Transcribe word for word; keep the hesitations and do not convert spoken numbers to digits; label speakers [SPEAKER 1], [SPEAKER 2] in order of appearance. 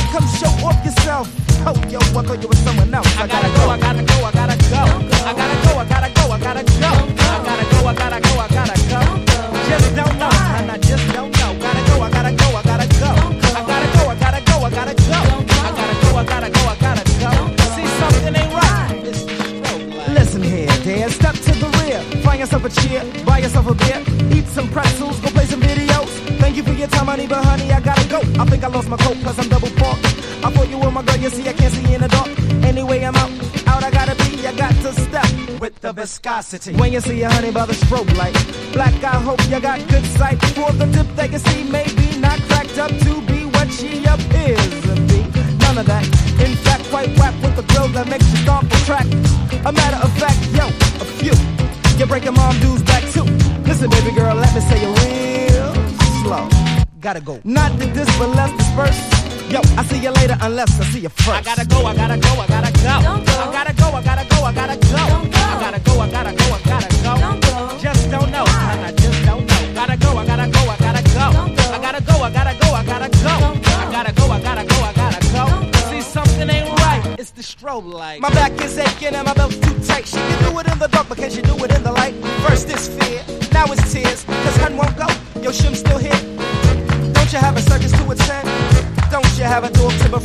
[SPEAKER 1] come show off yourself. Oh, yo, I thought you were someone else. I, I gotta, gotta go, go, I gotta go, I gotta go. I gotta go, I gotta go, I gotta go. I gotta go, I gotta go, I gotta go. Just don't know, and I just don't know. Gotta go, I gotta go, I gotta go. I gotta go, I gotta go, I gotta go. I gotta go, I gotta go, I gotta go. See, something ain't right. Listen here, dear, step to the rear. Find yourself a chair, buy yourself a beer, eat some pretzels, go play some videos. Thank you for your time, honey, but honey, I gotta go. I think I lost my coat, cause I'm double parked. I thought you were my girl, you see, I can't see in the dark. Anyway, I'm out, out I gotta be, I got to step with the viscosity. When you see your honey by the strobe light, black, I hope you got good sight. For the tip that you see, maybe not cracked up to be what she appears to be. None of that, in fact, quite whack with the girl that makes you stomp the track. A matter of fact, yo, a few, you're breaking mom dudes back too. Listen, baby girl, let me say it real slow. Gotta go. Not that this, but let's disperse. Yo, I see you later unless I see you first. I gotta go, I gotta go, I gotta go. Don't go. I gotta go, I gotta go, I gotta go. Don't go. I gotta go, I gotta go, I gotta go. Don't go. Just don't know, and I just don't know. Gotta go, I gotta go, I gotta go. Don't go. I gotta go, I gotta go, I gotta go. Don't go. I gotta go, I gotta go, I gotta go. Don't go. See, something ain't right. It's the strobe light. My back is aching and my belt's too tight. She can do it in the dark, but can she do it in the light? First it's fear, now it's tears. Cause hun won't go, your shim's still here. Don't you have a circus to attend? Don't you have a dog to befriend?